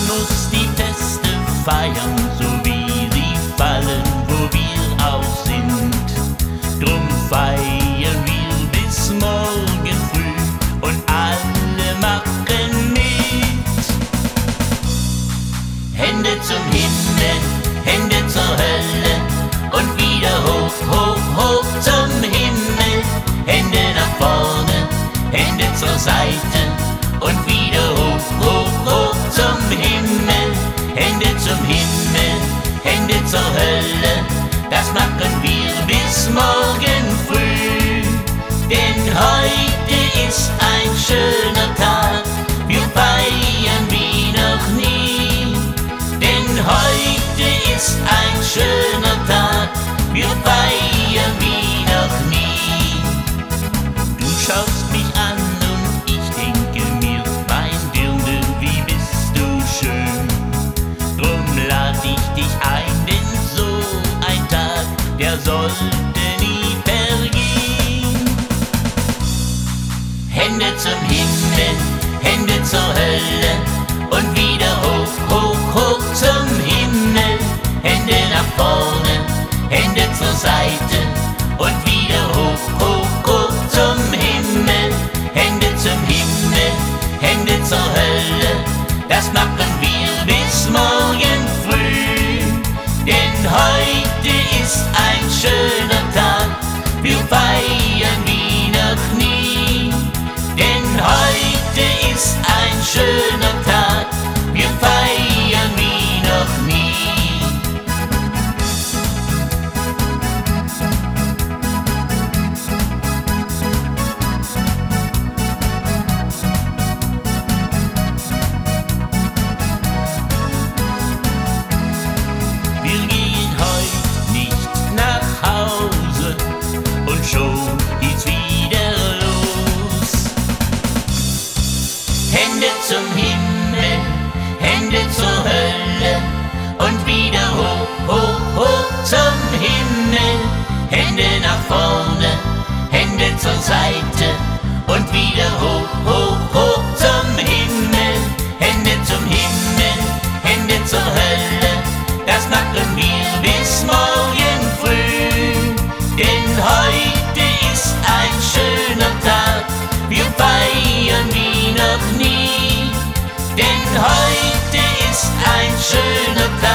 muss die Feste feiern, so wie sie fallen, wo wir auch sind. Drum feiern wir bis morgen früh und alle machen mit. Hände zum Himmel, Hände zur Hölle und wieder hoch, hoch, hoch zum Himmel. Hände nach vorne, Hände zur Seite und wieder hoch, hoch, hoch zum Himmel. Hände zum Himmel, Hände zur Hölle, das machen wir bis morgen früh. Denn heute ist ein schöner Tag, wir feiern wie noch nie. Denn heute ist ein schöner Tag, wir feiern wie noch nie. Du schaust mich an und ich denke mir, mein Dirndl, wie bist du schön. Drum lad ich dich ein, denn so ein Tag, der sollte nie vergehen. Hände zum Himmel, Hände zur Hölle und wieder hoch, hoch, hoch zum Himmel. Hände nach vorne, Hände zur Seite und wieder hoch, hoch, hoch zum Himmel. Hände zum Himmel, Hände zur Hölle, das machen wir bis morgen früh. Denn heute ist ein schöner Tag, wir feiern wie noch nie. Denn heute ist ein schöner Tag, wir feiern wie noch nie. Wir gehen heut nicht nach Hause und schon geht's wieder los. Hände zum Himmel, Hände zur Hölle und wieder hoch, hoch, hoch zum Himmel. Hände nach vorne, Hände zur Seite und wieder hoch, hoch, hoch zum Himmel. Hände zum Himmel, Hände zur Hölle, das machen wir bis morgen früh. Denn heute ist ein schöner Tag, wir feiern wie noch nie. Denn heute ist ein schöner Tag.